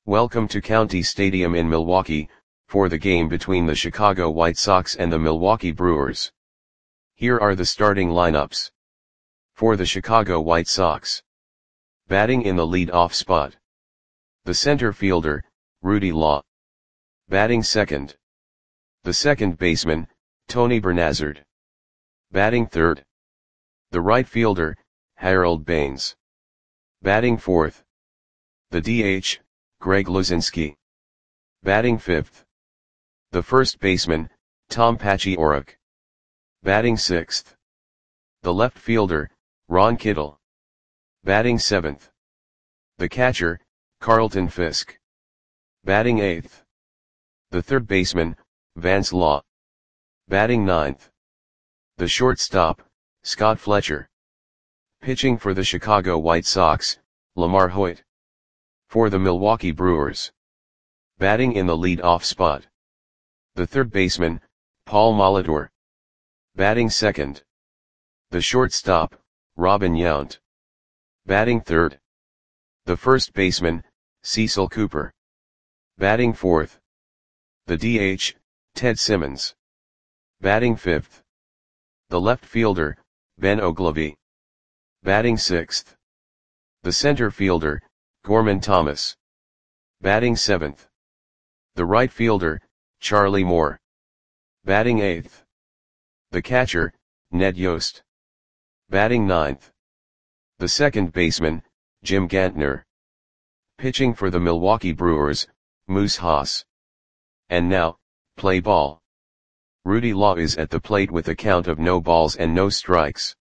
Welcome to County Stadium in Milwaukee, for the game between the Chicago White Sox and the Milwaukee Brewers. Here are the starting lineups. For the Chicago White Sox. Batting in the lead-off spot. The center fielder, Rudy Law. Batting second. The second baseman, Tony Bernazard. Batting third. The right fielder, Harold Baines. Batting fourth. The DH, Greg Luzinski. Batting fifth. The first baseman, Tom Paciorek. Batting sixth. The left fielder, Ron Kittle. Batting seventh. The catcher, Carlton Fisk. Batting eighth. The third baseman, Vance Law. Batting ninth. The shortstop, Scott Fletcher. Pitching for the Chicago White Sox, Lamar Hoyt. For the Milwaukee Brewers. Batting in the lead-off spot. The third baseman, Paul Molitor. Batting second. The shortstop, Robin Yount. Batting third. The first baseman, Cecil Cooper. Batting fourth. The DH, Ted Simmons. Batting fifth. The left fielder, Ben Oglivie. Batting sixth. The center fielder, Gorman Thomas. Batting seventh. The right fielder, Charlie Moore. Batting eighth. The catcher, Ned Yost. Batting ninth. The second baseman, Jim Gantner. Pitching for the Milwaukee Brewers, Moose Haas. And now, play ball. Rudy Law is at the plate with a count of no balls and no strikes.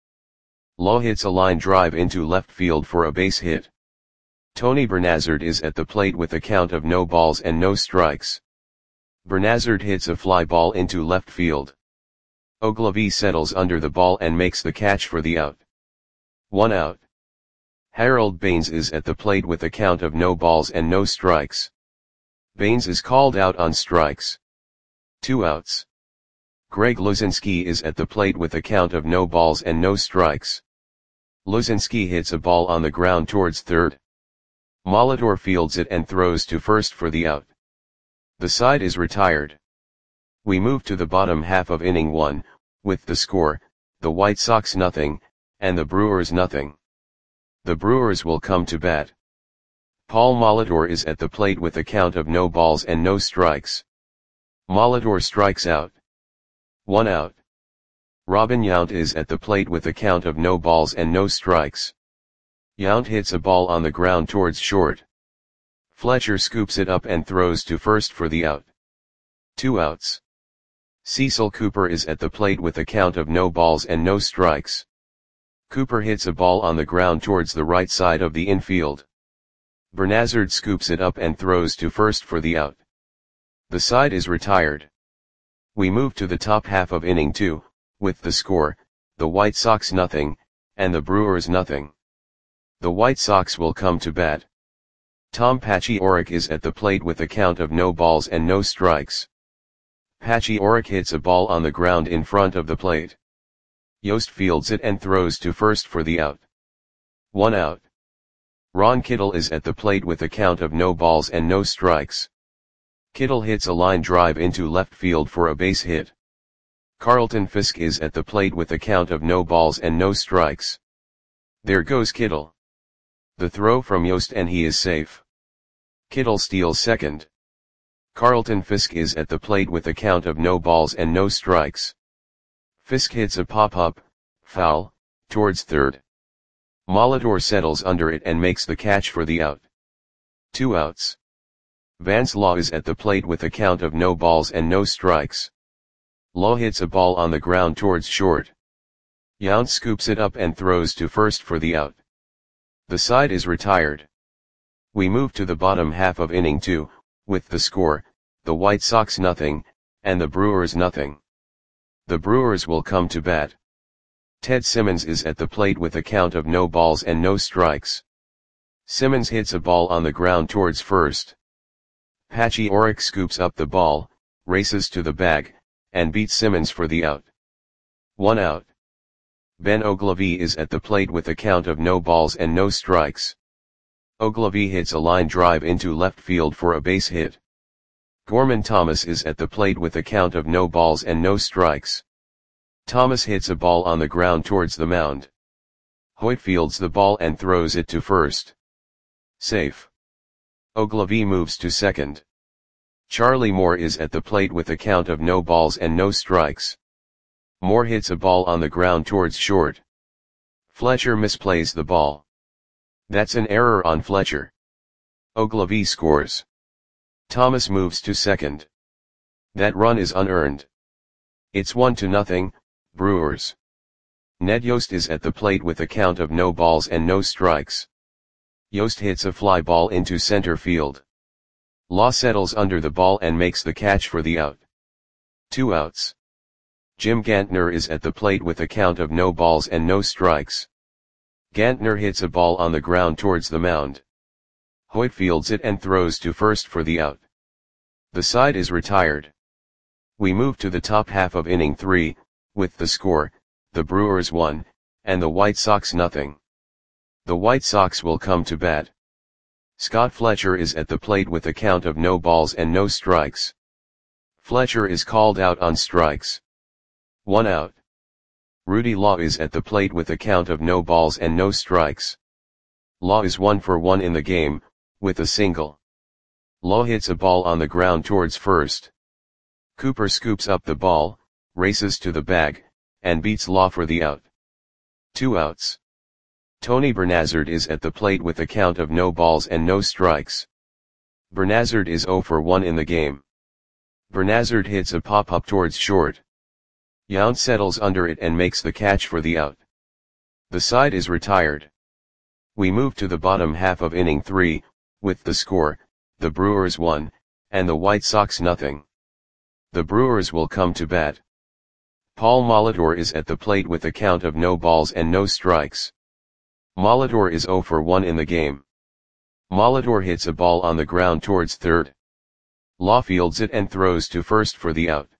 Law hits a line drive into left field for a base hit. Tony Bernazard is at the plate with a count of no balls and no strikes. Bernazard hits a fly ball into left field. Oglivie settles under the ball and makes the catch for the out. 1 out. Harold Baines is at the plate with a count of no balls and no strikes. Baines is called out on strikes. 2 outs. Greg Luzinski is at the plate with a count of no balls and no strikes. Luzinski hits a ball on the ground towards third. Molitor fields it and throws to first for the out. The side is retired. We move to the bottom half of inning 1, with the score, the White Sox nothing, and the Brewers nothing. The Brewers will come to bat. Paul Molitor is at the plate with a count of no balls and no strikes. Molitor strikes out. 1 out. Robin Yount is at the plate with a count of no balls and no strikes. Yount hits a ball on the ground towards short. Fletcher scoops it up and throws to first for the out. 2 outs. Cecil Cooper is at the plate with a count of no balls and no strikes. Cooper hits a ball on the ground towards the right side of the infield. Bernazard scoops it up and throws to first for the out. The side is retired. We move to the top half of inning 2, with the score, the White Sox nothing, and the Brewers nothing. The White Sox will come to bat. Tom Paciorek is at the plate with a count of no balls and no strikes. Paciorek hits a ball on the ground in front of the plate. Yost fields it and throws to first for the out. 1 out. Ron Kittle is at the plate with a count of no balls and no strikes. Kittle hits a line drive into left field for a base hit. Carlton Fisk is at the plate with a count of no balls and no strikes. There goes Kittle. The throw from Yost and he is safe. Kittle steals second. Carlton Fisk is at the plate with a count of no balls and no strikes. Fisk hits a pop-up, foul, towards third. Molitor settles under it and makes the catch for the out. 2 outs. Vance Law is at the plate with a count of no balls and no strikes. Law hits a ball on the ground towards short. Yount scoops it up and throws to first for the out. The side is retired. We move to the bottom half of inning 2, with the score, the White Sox nothing, and the Brewers nothing. The Brewers will come to bat. Ted Simmons is at the plate with a count of no balls and no strikes. Simmons hits a ball on the ground towards first. Paciorek scoops up the ball, races to the bag, and beats Simmons for the out. 1 out. Ben Oglivie is at the plate with a count of no balls and no strikes. Ogilvy hits a line drive into left field for a base hit. Gorman Thomas is at the plate with a count of no balls and no strikes. Thomas hits a ball on the ground towards the mound. Hoyt fields the ball and throws it to first. Safe. Ogilvy moves to second. Charlie Moore is at the plate with a count of no balls and no strikes. Moore hits a ball on the ground towards short. Fletcher misplays the ball. That's an error on Fletcher. Ogilvy scores. Thomas moves to second. That run is unearned. It's 1-0, Brewers. Ned Yost is at the plate with a count of no balls and no strikes. Yost hits a fly ball into center field. Law settles under the ball and makes the catch for the out. 2 outs. Jim Gantner is at the plate with a count of no balls and no strikes. Gantner hits a ball on the ground towards the mound. Hoyt fields it and throws to first for the out. The side is retired. We move to the top half of inning 3, with the score, the Brewers 1, and the White Sox 0. The White Sox will come to bat. Scott Fletcher is at the plate with a count of no balls and no strikes. Fletcher is called out on strikes. 1 out. Rudy Law is at the plate with a count of no balls and no strikes. Law is 1 for 1 in the game, with a single. Law hits a ball on the ground towards first. Cooper scoops up the ball, races to the bag, and beats Law for the out. 2 outs. Tony Bernazard is at the plate with a count of no balls and no strikes. Bernazard is 0 for 1 in the game. Bernazard hits a pop-up towards short. Yount settles under it and makes the catch for the out. The side is retired. We move to the bottom half of inning 3, with the score, the Brewers 1, and the White Sox 0. The Brewers will come to bat. Paul Molitor is at the plate with a count of no balls and no strikes. Molitor is 0 for 1 in the game. Molitor hits a ball on the ground towards third. Law fields it and throws to first for the out.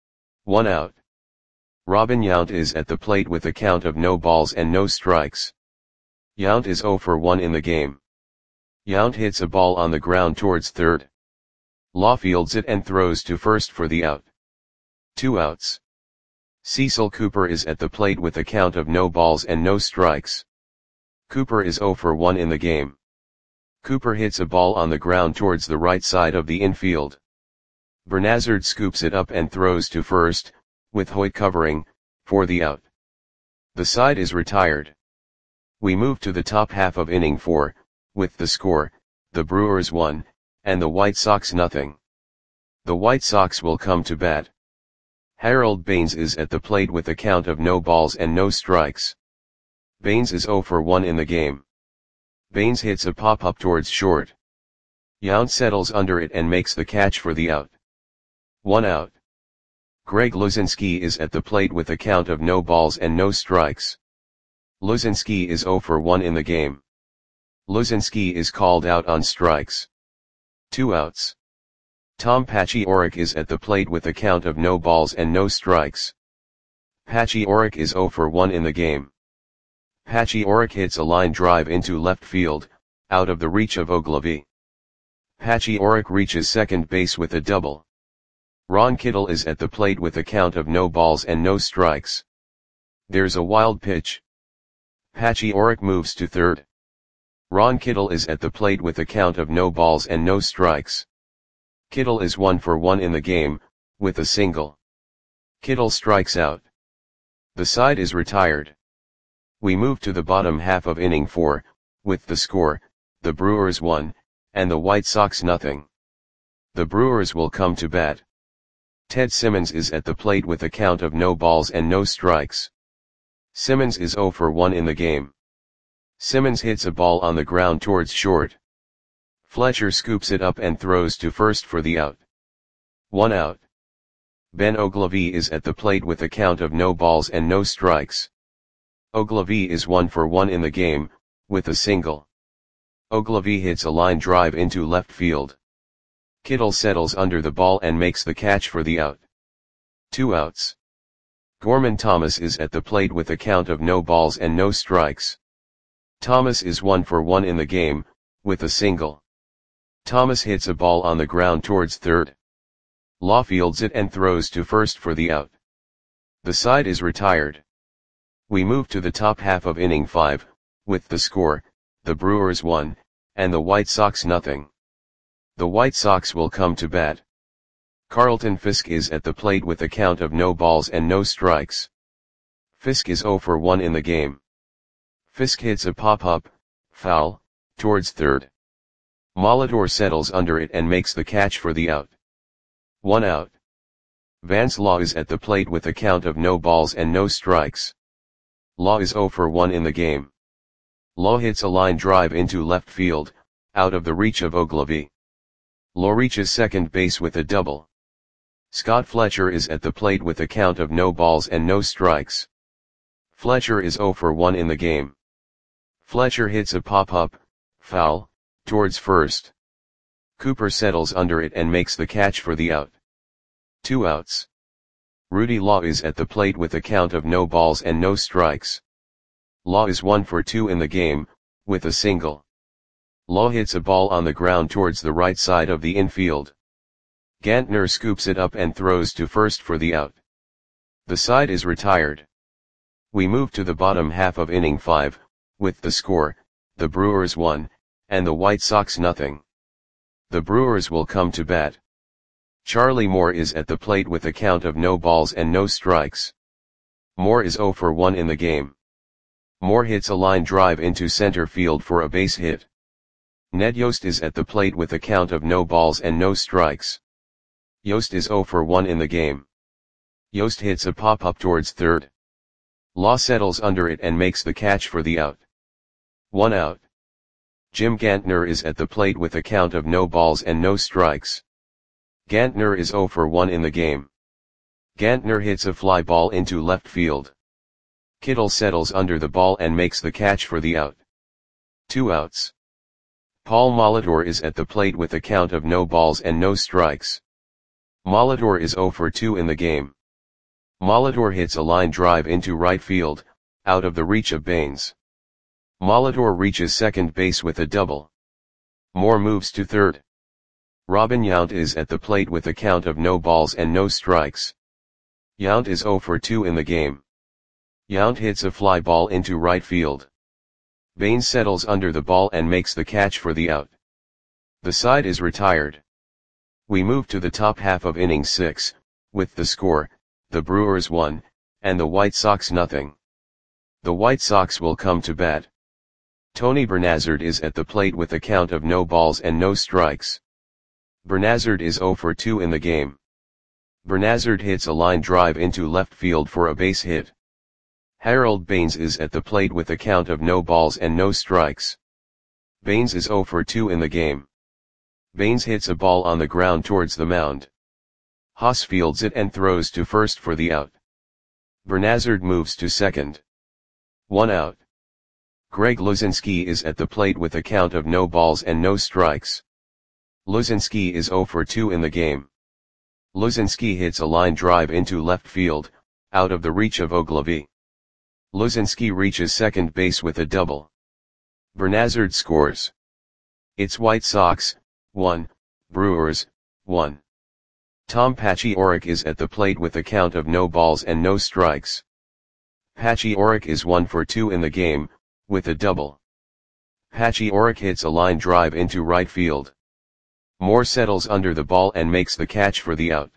1 out. Robin Yount is at the plate with a count of no balls and no strikes. Yount is 0 for 1 in the game. Yount hits a ball on the ground towards third. Law fields it and throws to first for the out. 2 outs. Cecil Cooper is at the plate with a count of no balls and no strikes. Cooper is 0 for 1 in the game. Cooper hits a ball on the ground towards the right side of the infield. Bernazard scoops it up and throws to first, with Hoyt covering, for the out. The side is retired. We move to the top half of inning 4, with the score, the Brewers 1, and the White Sox 0. The White Sox will come to bat. Harold Baines is at the plate with a count of no balls and no strikes. Baines is 0 for 1 in the game. Baines hits a pop-up towards short. Yount settles under it and makes the catch for the out. 1 out. Greg Luzinski is at the plate with a count of no balls and no strikes. Luzinski is 0 for 1 in the game. Luzinski is called out on strikes. 2 outs. Tom Paciorek is at the plate with a count of no balls and no strikes. Paciorek is 0 for 1 in the game. Paciorek hits a line drive into left field, out of the reach of Ogilvy. Paciorek reaches second base with a double. Ron Kittle is at the plate with a count of no balls and no strikes. There's a wild pitch. Paciorek moves to third. Ron Kittle is at the plate with a count of no balls and no strikes. Kittle is 1 for 1 in the game, with a single. Kittle strikes out. The side is retired. We move to the bottom half of inning 4, with the score, the Brewers 1, and the White Sox 0. The Brewers will come to bat. Ted Simmons is at the plate with a count of no balls and no strikes. Simmons is 0 for 1 in the game. Simmons hits a ball on the ground towards short. Fletcher scoops it up and throws to first for the out. 1 out. Ben Ogilvy is at the plate with a count of no balls and no strikes. Ogilvy is 1 for 1 in the game, with a single. Ogilvy hits a line drive into left field. Kittle settles under the ball and makes the catch for the out. 2 outs. Gorman Thomas is at the plate with a count of no balls and no strikes. Thomas is 1 for 1 in the game, with a single. Thomas hits a ball on the ground towards third. Law fields it and throws to first for the out. The side is retired. We move to the top half of inning 5, with the score, the Brewers 1, and the White Sox nothing. The White Sox will come to bat. Carlton Fisk is at the plate with a count of no balls and no strikes. Fisk is 0 for 1 in the game. Fisk hits a pop-up, foul, towards third. Molitor settles under it and makes the catch for the out. 1 out. Vance Law is at the plate with a count of no balls and no strikes. Law is 0 for 1 in the game. Law hits a line drive into left field, out of the reach of Ogilvy. Law reaches second base with a double. Scott Fletcher is at the plate with a count of no balls and no strikes. Fletcher is 0 for 1 in the game. Fletcher hits a pop-up, foul, towards first. Cooper settles under it and makes the catch for the out. 2 outs. Rudy Law is at the plate with a count of no balls and no strikes. Law is 1 for 2 in the game, with a single. Law hits a ball on the ground towards the right side of the infield. Gantner scoops it up and throws to first for the out. The side is retired. We move to the bottom half of inning 5, with the score, the Brewers 1, and the White Sox nothing. The Brewers will come to bat. Charlie Moore is at the plate with a count of no balls and no strikes. Moore is 0 for 1 in the game. Moore hits a line drive into center field for a base hit. Ned Yost is at the plate with a count of no balls and no strikes. Yost is 0 for 1 in the game. Yost hits a pop-up towards third. Law settles under it and makes the catch for the out. 1 out. Jim Gantner is at the plate with a count of no balls and no strikes. Gantner is 0 for 1 in the game. Gantner hits a fly ball into left field. Kittle settles under the ball and makes the catch for the out. 2 outs. Paul Molitor is at the plate with a count of no balls and no strikes. Molitor is 0 for 2 in the game. Molitor hits a line drive into right field, out of the reach of Baines. Molitor reaches second base with a double. Moore moves to third. Robin Yount is at the plate with a count of no balls and no strikes. Yount is 0 for 2 in the game. Yount hits a fly ball into right field. Baines settles under the ball and makes the catch for the out. The side is retired. We move to the top half of inning 6, with the score, the Brewers 1, and the White Sox nothing. The White Sox will come to bat. Tony Bernazard is at the plate with a count of no balls and no strikes. Bernazard is 0 for 2 in the game. Bernazard hits a line drive into left field for a base hit. Harold Baines is at the plate with a count of no balls and no strikes. Baines is 0 for 2 in the game. Baines hits a ball on the ground towards the mound. Haas fields it and throws to first for the out. Bernazard moves to second. 1 out. Greg Luzinski is at the plate with a count of no balls and no strikes. Luzinski is 0 for 2 in the game. Luzinski hits a line drive into left field, out of the reach of Ogilvy. Luzinski reaches second base with a double. Bernazard scores. It's White Sox, 1, Brewers, 1. Tom Paciorek is at the plate with a count of no balls and no strikes. Paciorek is 1 for 2 in the game, with a double. Paciorek hits a line drive into right field. Moore settles under the ball and makes the catch for the out.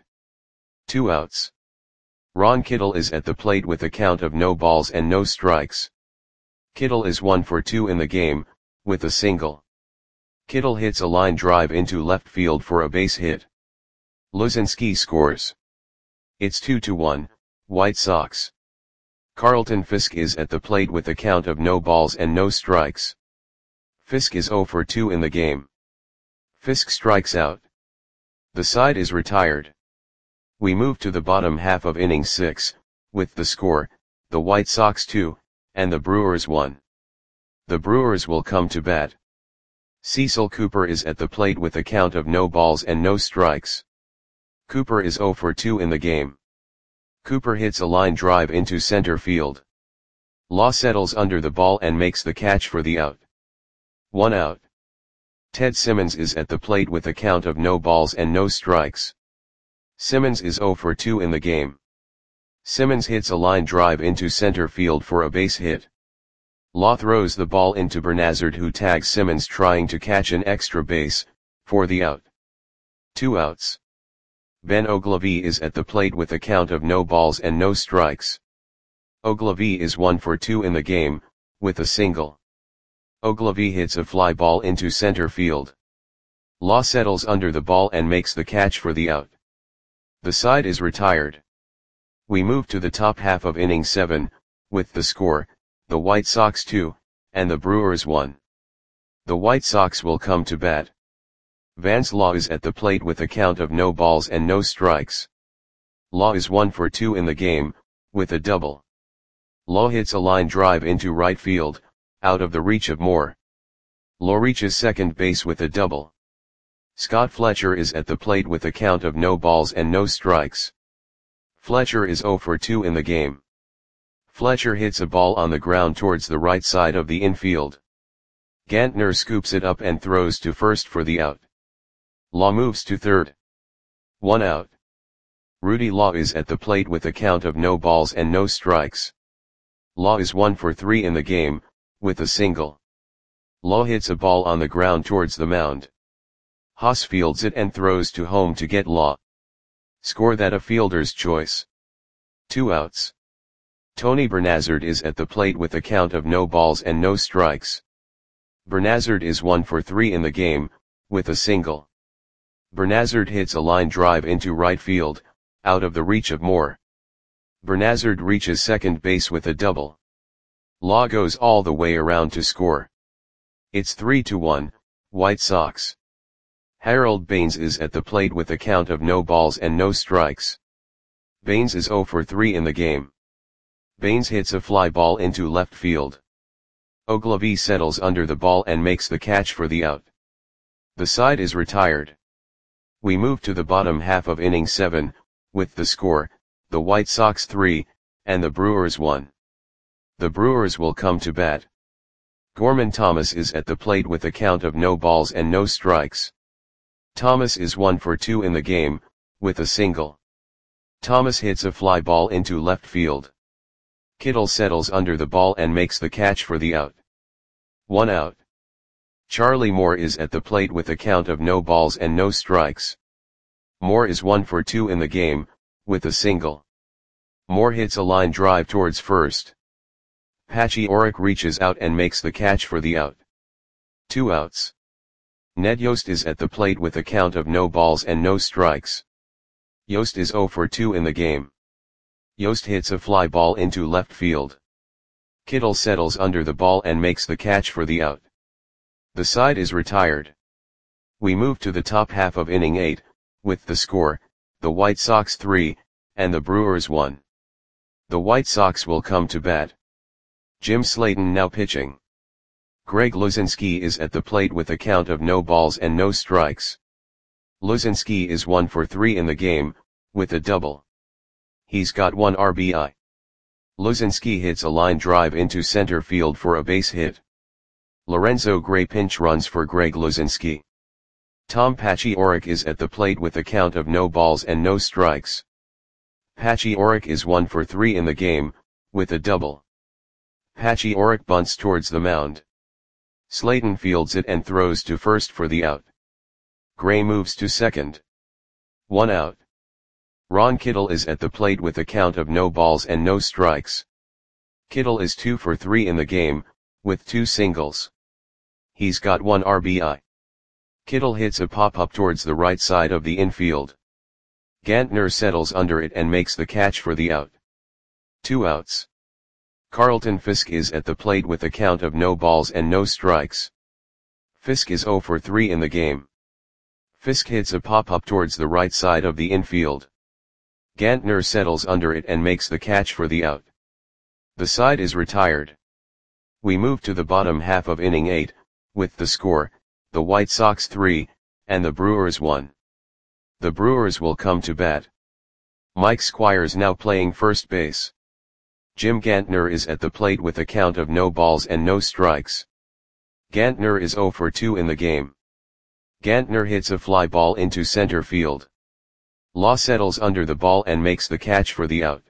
2 outs. Ron Kittle is at the plate with a count of no balls and no strikes. Kittle is 1 for 2 in the game, with a single. Kittle hits a line drive into left field for a base hit. Luzinski scores. It's 2-1, White Sox. Carlton Fisk is at the plate with a count of no balls and no strikes. Fisk is 0 for 2 in the game. Fisk strikes out. The side is retired. We move to the bottom half of inning 6, with the score, the White Sox 2, and the Brewers 1. The Brewers will come to bat. Cecil Cooper is at the plate with a count of no balls and no strikes. Cooper is 0 for 2 in the game. Cooper hits a line drive into center field. Law settles under the ball and makes the catch for the out. 1 out. Ted Simmons is at the plate with a count of no balls and no strikes. Simmons is 0 for 2 in the game. Simmons hits a line drive into center field for a base hit. Law throws the ball into Bernazard, who tags Simmons trying to catch an extra base, for the out. 2 outs. Ben Ogilvy is at the plate with a count of no balls and no strikes. Ogilvy is 1 for 2 in the game, with a single. Ogilvy hits a fly ball into center field. Law settles under the ball and makes the catch for the out. The side is retired. We move to the top half of inning 7, with the score, the White Sox 2, and the Brewers 1. The White Sox will come to bat. Vance Law is at the plate with a count of no balls and no strikes. Law is 1 for 2 in the game, with a double. Law hits a line drive into right field, out of the reach of Moore. Law reaches second base with a double. Scott Fletcher is at the plate with a count of no balls and no strikes. Fletcher is 0 for 2 in the game. Fletcher hits a ball on the ground towards the right side of the infield. Gantner scoops it up and throws to first for the out. Law moves to third. 1 out. Rudy Law is at the plate with a count of no balls and no strikes. Law is 1 for 3 in the game, with a single. Law hits a ball on the ground towards the mound. Haas fields it and throws to home to get Law. Score that a fielder's choice. 2 outs. Tony Bernazard is at the plate with a count of no balls and no strikes. Bernazard is 1 for 3 in the game, with a single. Bernazard hits a line drive into right field, out of the reach of Moore. Bernazard reaches second base with a double. Law goes all the way around to score. It's 3-1, White Sox. Harold Baines is at the plate with a count of no balls and no strikes. Baines is 0 for 3 in the game. Baines hits a fly ball into left field. Ogilvy settles under the ball and makes the catch for the out. The side is retired. We move to the bottom half of inning 7, with the score, the White Sox 3, and the Brewers 1. The Brewers will come to bat. Gorman Thomas is at the plate with a count of no balls and no strikes. Thomas is 1 for 2 in the game, with a single. Thomas hits a fly ball into left field. Kittle settles under the ball and makes the catch for the out. 1 out. Charlie Moore is at the plate with a count of no balls and no strikes. Moore is 1 for 2 in the game, with a single. Moore hits a line drive towards first. Patchy Oric reaches out and makes the catch for the out. 2 outs. Ned Yost is at the plate with a count of no balls and no strikes. Yost is 0 for 2 in the game. Yost hits a fly ball into left field. Kittle settles under the ball and makes the catch for the out. The side is retired. We move to the top half of inning 8, with the score, the White Sox 3, and the Brewers 1. The White Sox will come to bat. Jim Slayton now pitching. Greg Luzinski is at the plate with a count of no balls and no strikes. Luzinski is 1 for 3 in the game, with a double. He's got 1 RBI. Luzinski hits a line drive into center field for a base hit. Lorenzo Gray pinch runs for Greg Luzinski. Tom Patchy Oric is at the plate with a count of no balls and no strikes. Patchy Oric is 1 for 3 in the game, with a double. Patchy Oric bunts towards the mound. Slayton fields it and throws to first for the out. Gray moves to second. 1 out. Ron Kittle is at the plate with a count of no balls and no strikes. Kittle is 2 for 3 in the game, with 2 singles. He's got 1 RBI. Kittle hits a pop-up towards the right side of the infield. Gantner settles under it and makes the catch for the out. 2 outs. Carlton Fisk is at the plate with a count of no balls and no strikes. Fisk is 0 for 3 in the game. Fisk hits a pop-up towards the right side of the infield. Gantner settles under it and makes the catch for the out. The side is retired. We move to the bottom half of inning 8, with the score, the White Sox 3, and the Brewers 1. The Brewers will come to bat. Mike Squires now playing first base. Jim Gantner is at the plate with a count of no balls and no strikes. Gantner is 0 for 2 in the game. Gantner hits a fly ball into center field. Law settles under the ball and makes the catch for the out.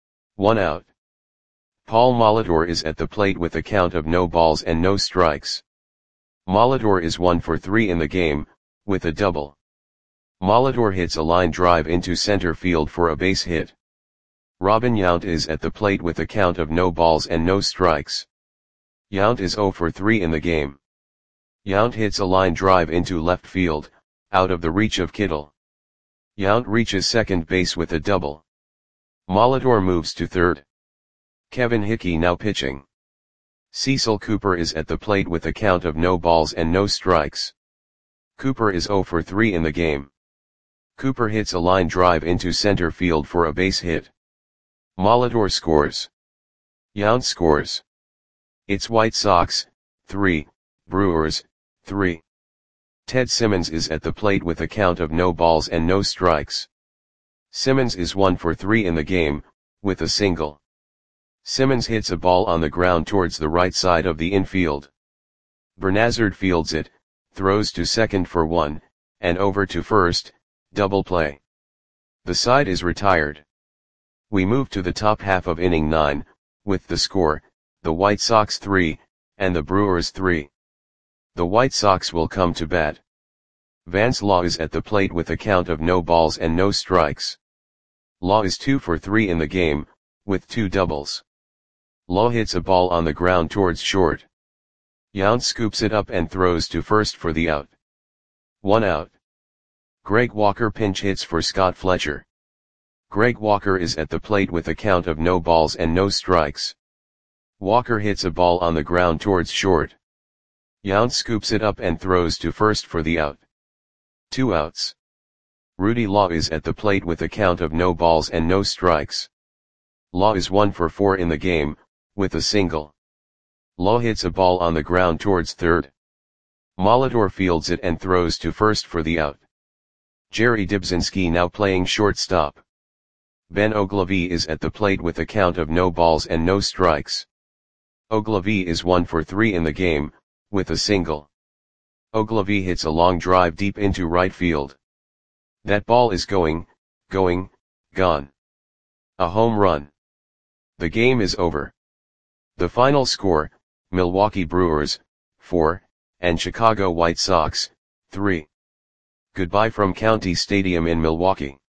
1 out. Paul Molitor is at the plate with a count of no balls and no strikes. Molitor is 1 for 3 in the game, with a double. Molitor hits a line drive into center field for a base hit. Robin Yount is at the plate with a count of no balls and no strikes. Yount is 0 for 3 in the game. Yount hits a line drive into left field, out of the reach of Kittle. Yount reaches second base with a double. Molitor moves to third. Kevin Hickey now pitching. Cecil Cooper is at the plate with a count of no balls and no strikes. Cooper is 0 for 3 in the game. Cooper hits a line drive into center field for a base hit. Molitor scores. Yount scores. It's White Sox, 3, Brewers, 3. Ted Simmons is at the plate with a count of no balls and no strikes. Simmons is 1 for 3 in the game, with a single. Simmons hits a ball on the ground towards the right side of the infield. Bernazard fields it, throws to second for 1, and over to first, double play. The side is retired. We move to the top half of inning 9, with the score, the White Sox 3, and the Brewers 3. The White Sox will come to bat. Vance Law is at the plate with a count of no balls and no strikes. Law is 2 for 3 in the game, with 2 doubles. Law hits a ball on the ground towards short. Yount scoops it up and throws to first for the out. 1 out. Greg Walker pinch hits for Scott Fletcher. Greg Walker is at the plate with a count of no balls and no strikes. Walker hits a ball on the ground towards short. Yount scoops it up and throws to first for the out. 2 outs. Rudy Law is at the plate with a count of no balls and no strikes. Law is 1 for 4 in the game, with a single. Law hits a ball on the ground towards third. Molitor fields it and throws to first for the out. Jerry Dibzinski now playing shortstop. Ben Ogilvie is at the plate with a count of no balls and no strikes. Ogilvie is 1 for 3 in the game, with a single. Ogilvie hits a long drive deep into right field. That ball is gone. A home run. The game is over. The final score, Milwaukee Brewers, 4, and Chicago White Sox, 3. Goodbye from County Stadium in Milwaukee.